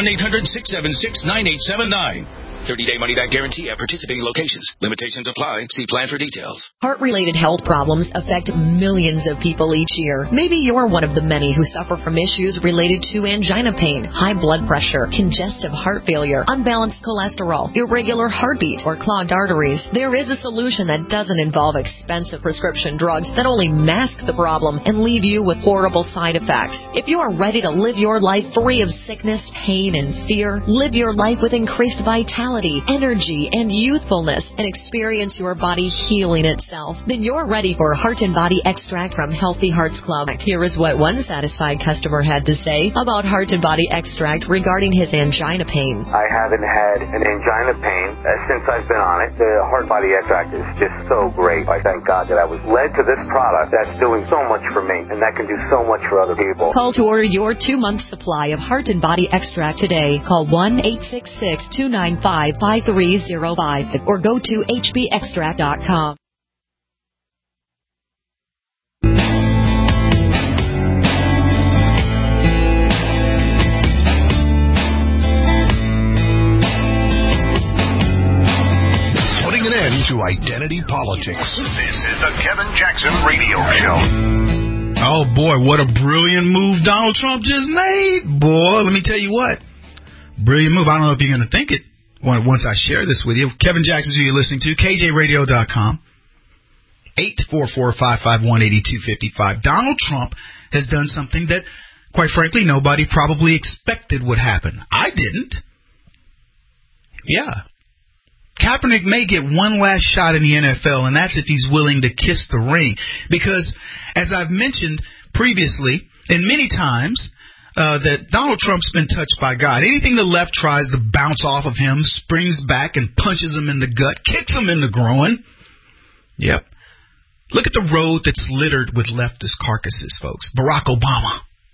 [SPEAKER 22] 1-800-676-9879. 30-day money-back guarantee at participating locations. Limitations apply. See plan for details.
[SPEAKER 24] Heart-related health problems affect millions of people each year. Maybe you're one of the many who suffer from issues related to angina pain, high blood pressure, congestive heart failure, unbalanced cholesterol, irregular heartbeat, or clogged arteries. There is a solution that doesn't involve expensive prescription drugs that only mask the problem and leave you with horrible side effects. If you are ready to live your life free of sickness, pain, and fear, live your life with increased vitality, energy, and youthfulness, and experience your body healing itself, then you're ready for Heart and Body Extract from Healthy Hearts Club. Here is what one satisfied customer had to say about Heart and Body Extract regarding his angina pain.
[SPEAKER 25] I haven't had an angina pain since I've been on it. The Heart and Body Extract is just so great. I thank God that I was led to this product that's doing so much for me, and that can do so much for other people.
[SPEAKER 24] Call to order your 2-month supply of Heart and Body Extract today. Call 1-866-295-5305 or go to hbextract.com.
[SPEAKER 1] Putting an end to identity politics.
[SPEAKER 2] This is the Kevin Jackson Radio Show.
[SPEAKER 3] Oh, boy, what a brilliant move Donald Trump just made. Boy, let me tell you what. Brilliant move. I don't know if you're going to think it once I share this with you. Kevin Jackson is who you're listening to. KJRadio.com. 844-551-8255. Donald Trump has done something that, quite frankly, nobody probably expected would happen. I didn't. Yeah. Kaepernick may get one last shot in the NFL, and that's if he's willing to kiss the ring. Because, as I've mentioned previously, and many times, that Donald Trump's been touched by God. Anything the left tries to bounce off of him, springs back and punches him in the gut, kicks him in the groin. Yep. Look at the road that's littered with leftist carcasses, folks. Barack Obama.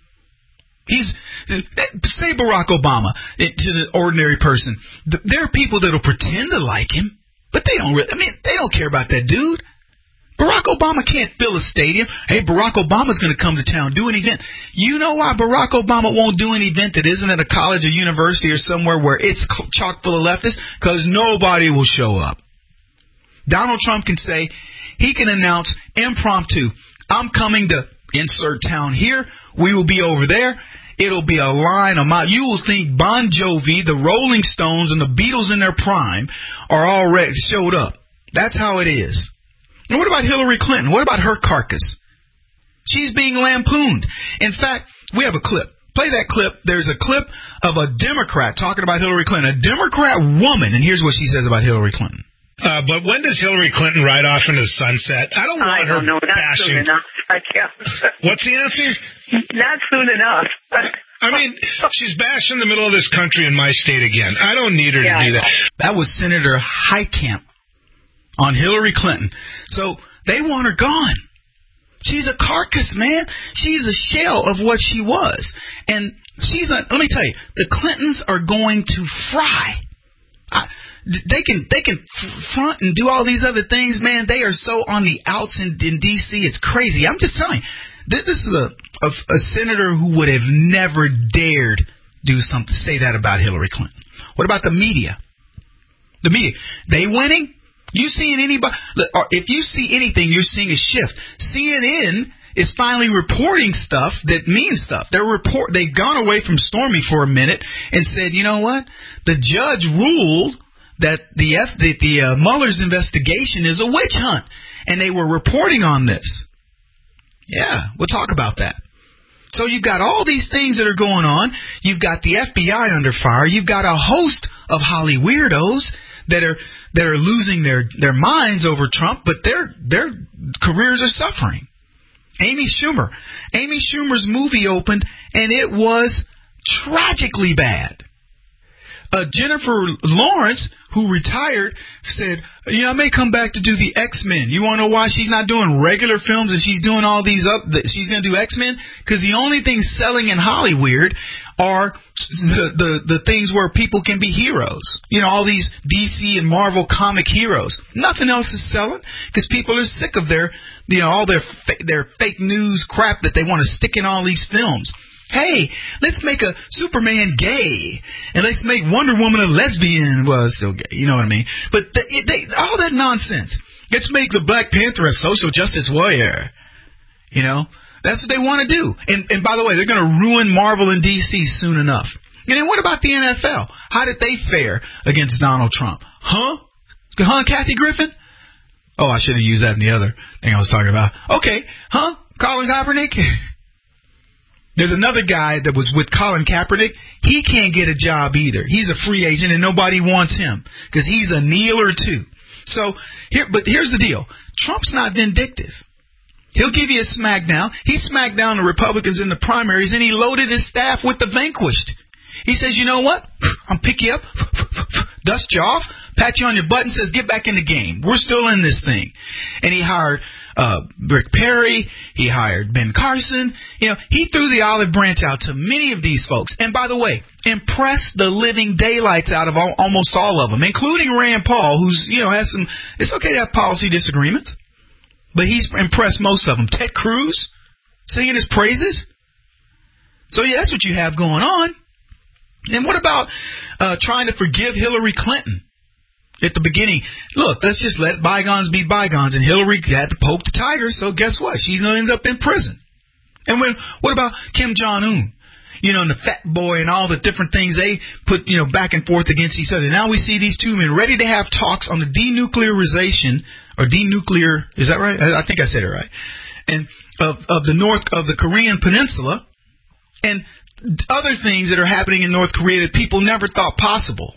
[SPEAKER 3] Say Barack Obama to the ordinary person. There are people that'll pretend to like him, but they don't care about that dude. Barack Obama can't fill a stadium. Hey, Barack Obama's going to come to town, do an event. You know why Barack Obama won't do an event that isn't at a college or university or somewhere where it's chock full of leftists? Because nobody will show up. Donald Trump can say, he can announce impromptu, I'm coming to insert town here. We will be over there. It'll be a line of miles. You will think Bon Jovi, the Rolling Stones, and the Beatles in their prime are already showed up. That's how it is. And what about Hillary Clinton? What about her carcass? She's being lampooned. In fact, we have a clip. Play that clip. There's a clip of a Democrat talking about Hillary Clinton, a Democrat woman, and here's what she says about Hillary Clinton.
[SPEAKER 5] But when does Hillary Clinton ride off into the sunset? I don't want her bashing.
[SPEAKER 6] Soon enough.
[SPEAKER 5] What's the answer?
[SPEAKER 6] Not soon enough.
[SPEAKER 5] I mean, she's bashing the middle of this country in my state again. I don't need her to do that.
[SPEAKER 3] That was Senator Heitkamp on Hillary Clinton. So they want her gone. She's a carcass, man. She's a shell of what she was. And let me tell you, the Clintons are going to fry. They can front and do all these other things, man. They are so on the outs in D.C. It's crazy. I'm just telling you, this is a senator who would have never dared say that about Hillary Clinton. What about the media? The media, they winning? You seeing anybody? If you see anything, you're seeing a shift. CNN is finally reporting stuff that means stuff. They've gone away from Stormy for a minute and said, you know what? The judge ruled that the Mueller's investigation is a witch hunt, and they were reporting on this. Yeah, we'll talk about that. So you've got all these things that are going on. You've got the FBI under fire. You've got a host of Holly weirdos that are losing their minds over Trump, but their careers are suffering. Amy Schumer's movie opened, and it was tragically bad. Jennifer Lawrence, who retired, said, I may come back to do the X-Men. You want to know why she's not doing regular films and she's doing all these she's going to do X-Men? Because the only things selling in Hollywood are the things where people can be heroes. All these DC and Marvel comic heroes. Nothing else is selling because people are sick of all their fake news crap that they want to stick in all these films. Hey, let's make a Superman gay, and let's make Wonder Woman a lesbian. Well, it's still gay, you know what I mean? But all that nonsense. Let's make the Black Panther a social justice warrior. That's what they want to do. And by the way, they're going to ruin Marvel and DC soon enough. And then what about the NFL? How did they fare against Donald Trump? Huh, Kathy Griffin? Oh, I should have used that in the other thing I was talking about. Okay, Colin Kaepernick? There's another guy that was with Colin Kaepernick. He can't get a job either. He's a free agent and nobody wants him because he's a kneeler too. But here's the deal. Trump's not vindictive. He'll give you a smackdown. He smacked down the Republicans in the primaries and he loaded his staff with the vanquished. He says, you know what? I'll pick you up, dust you off, pat you on your butt and says, get back in the game. We're still in this thing. And he hired Rick Perry. He hired Ben Carson. He threw the olive branch out to many of these folks. And by the way, impressed the living daylights out of almost all of them, including Rand Paul, who's, has some, it's okay to have policy disagreements, but he's impressed most of them. Ted Cruz singing his praises. So yeah, that's what you have going on. And what about trying to forgive Hillary Clinton? At the beginning, look, let's just let bygones be bygones. And Hillary had to poke the tiger, so guess what? She's going to end up in prison. And what about Kim Jong-un? And the fat boy and all the different things they put, back and forth against each other. Now we see these two men ready to have talks on the denuclearization or is that right? I think I said it right. And of the Korean Peninsula and other things that are happening in North Korea that people never thought possible.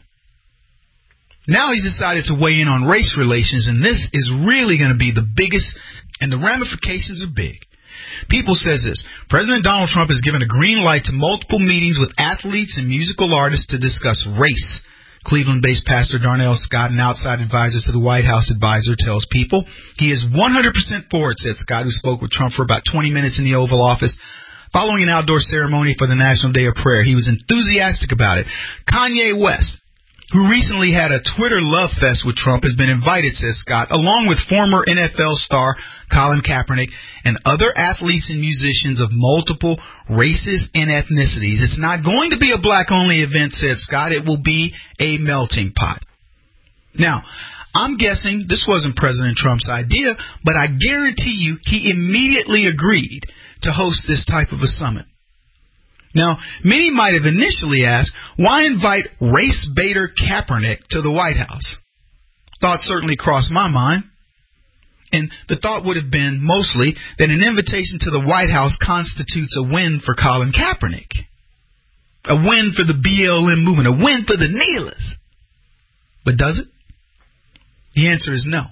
[SPEAKER 3] Now he's decided to weigh in on race relations, and this is really going to be the biggest, and the ramifications are big. People says this, President Donald Trump has given a green light to multiple meetings with athletes and musical artists to discuss race. Cleveland-based pastor Darnell Scott, an outside advisor to the White House advisor, tells People he is 100% for it, said Scott, who spoke with Trump for about 20 minutes in the Oval Office, Following an outdoor ceremony for the National Day of Prayer, he was enthusiastic about it. Kanye West, who recently had a Twitter love fest with Trump, has been invited, says Scott, along with former NFL star Colin Kaepernick and other athletes and musicians of multiple races and ethnicities. It's not going to be a black-only event, said Scott. It will be a melting pot. Now, I'm guessing this wasn't President Trump's idea, but I guarantee you he immediately agreed to host this type of a summit. Now, many might have initially asked, why invite race baiter Kaepernick to the White House? Thought certainly crossed my mind. And the thought would have been mostly that an invitation to the White House constitutes a win for Colin Kaepernick. A win for the BLM movement. A win for the kneelers. But does it? The answer is no.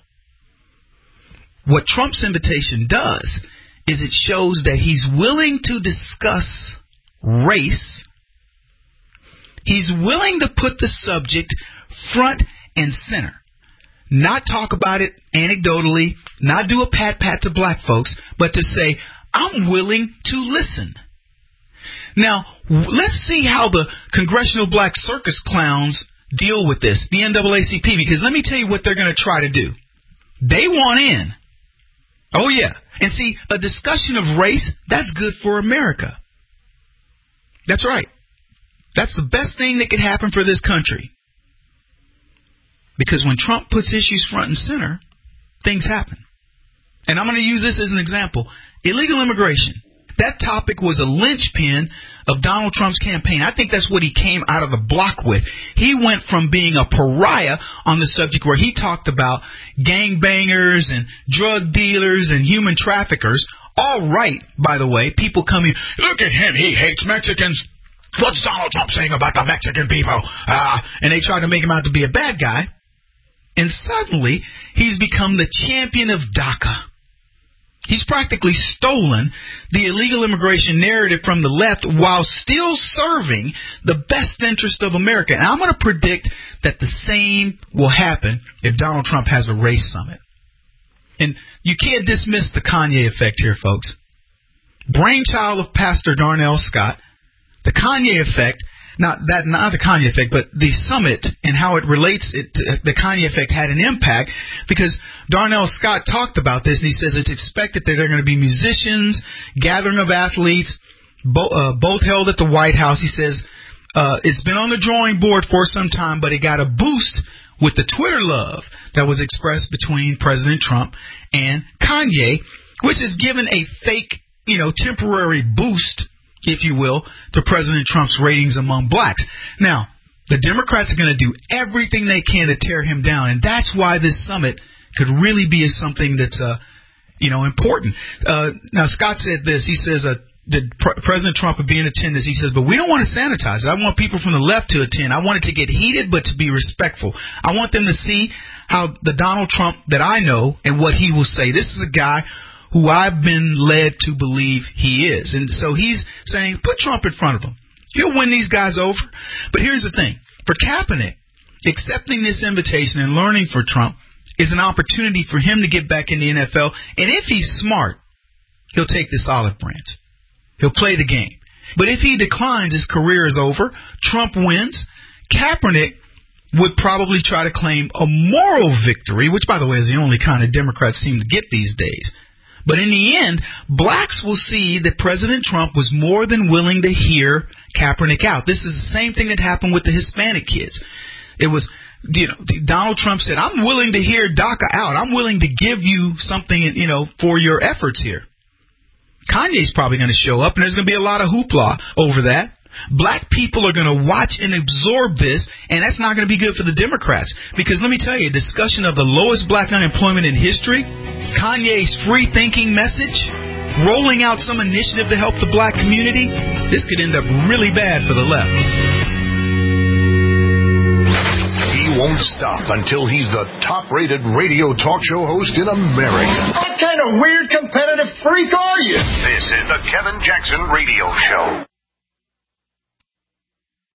[SPEAKER 3] What Trump's invitation does is it shows that he's willing to discuss race. He's willing to put the subject front and center. Not talk about it anecdotally, not do a pat-pat to black folks, but to say, I'm willing to listen. Now, let's see how the Congressional Black Circus Clowns deal with this, the NAACP, because let me tell you what they're going to try to do. They want in. Oh, yeah. And see, a discussion of race, that's good for America. That's right. That's the best thing that could happen for this country. Because when Trump puts issues front and center, things happen. And I'm going to use this as an example. Illegal immigration. That topic was a linchpin of Donald Trump's campaign. I think that's what he came out of the block with. He went from being a pariah on the subject where he talked about gangbangers and drug dealers and human traffickers. All right, by the way, people coming, look at him, he hates Mexicans. What's Donald Trump saying about the Mexican people? And they try to make him out to be a bad guy. And suddenly, he's become the champion of DACA. He's practically stolen the illegal immigration narrative from the left while still serving the best interest of America. And I'm going to predict that the same will happen if Donald Trump has a race summit. And you can't dismiss the Kanye effect here, folks. Brainchild of Pastor Darnell Scott, the Kanye effect, not the Kanye effect, but the summit and how it relates, the Kanye effect had an impact because Darnell Scott talked about this, and he says it's expected that there are going to be musicians, gathering of athletes, both held at the White House. He says it's been on the drawing board for some time, but it got a boost with the Twitter love that was expressed between President Trump and Kanye, which has given a fake, temporary boost, if you will, to President Trump's ratings among blacks. Now, the Democrats are going to do everything they can to tear him down, and that's why this summit could really be something that's, important. Now, Scott said this. He says that President Trump would be in attendance. He says, but we don't want to sanitize it. I want people from the left to attend. I want it to get heated, but to be respectful. I want them to see how the Donald Trump that I know and what he will say. This is a guy who I've been led to believe he is. And so he's saying, put Trump in front of him. He'll win these guys over. But here's the thing. For Kaepernick, accepting this invitation and learning for Trump is an opportunity for him to get back in the NFL. And if he's smart, he'll take this olive branch. He'll play the game. But if he declines, his career is over. Trump wins. Kaepernick would probably try to claim a moral victory, which, by the way, is the only kind of Democrats seem to get these days. But in the end, blacks will see that President Trump was more than willing to hear Kaepernick out. This is the same thing that happened with the Hispanic kids. It was, Donald Trump said, I'm willing to hear DACA out. I'm willing to give you something, for your efforts here. Kanye's probably going to show up, and there's going to be a lot of hoopla over that. Black people are going to watch and absorb this, and that's not going to be good for the Democrats. Because let me tell you, a discussion of the lowest black unemployment in history, Kanye's free-thinking message, rolling out some initiative to help the black community, this could end up really bad for the left.
[SPEAKER 1] He won't stop until he's the top-rated radio talk show host in America.
[SPEAKER 2] What kind of weird competitive freak are you? This is the Kevin Jackson Radio Show.